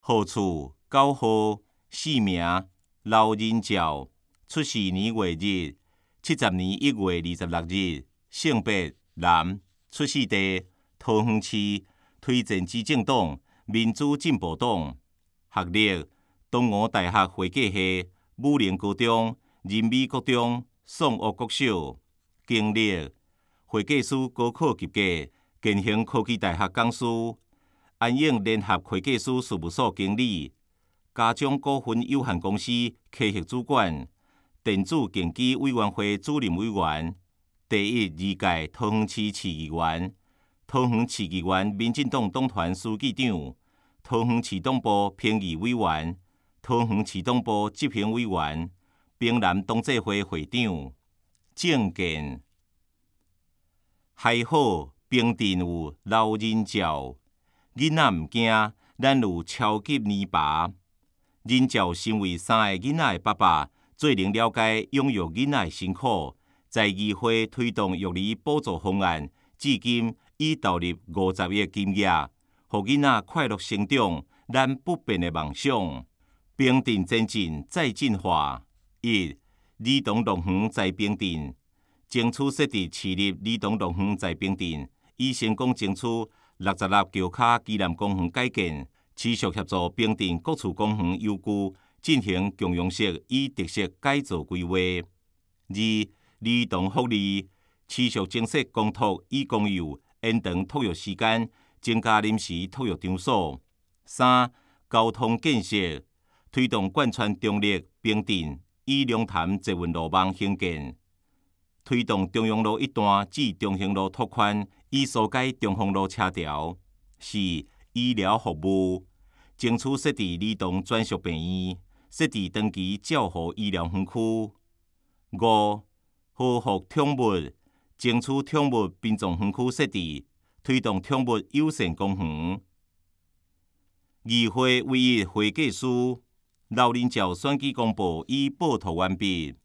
号厝9号，姓名刘仁照，出世年月日70年1月26日，性别男，出世地桃园市，推荐之政党民主进步党，学历东吴大学会计系，武陵高中、人美国中、创学国小，经历会计师高考及格，建行科技大学讲师，安永联合会计师事务所经理，嘉中股份有限公司科学主管，电子竞技委员会主任委员，第1、2届桃园市市议员，桃园市议员民进党党团书记长，桃园市党部评议委员，桃园市党部执行委员，屏南同济会会长。政见还好，平镇有刘仁照，囡仔毋惊，咱有超级年爸。仁照身为3个囡仔的爸爸，最能了解养育囡仔的辛苦，在议会推动育儿补助方案，至今已投入50亿金额，互囡仔快乐成长，咱不变的梦想。平镇前进再进化。1. 儿童乐园在平镇，争取设置市立儿童乐园在平镇，已成功争取66桥卡机南公园改建，持续协助平镇各处公园优居进行共用式与特色改造规划。2. 儿童福利，持续增设公托与公幼，延长托育时间，增加临时托育场所。3. 交通建设，推动贯穿中立、平镇与龙潭捷运路网兴建，推动中央路一段至中兴路拓宽，以疏解中丰路车潮。4. 医疗服务，争取设置儿童专属病院，设置长期照护医疗园区。5. 呵护宠物，争取宠物殡葬园区设置，推动宠物友善公园。议会唯一会计师刘仁照选举公报已报涂完毕。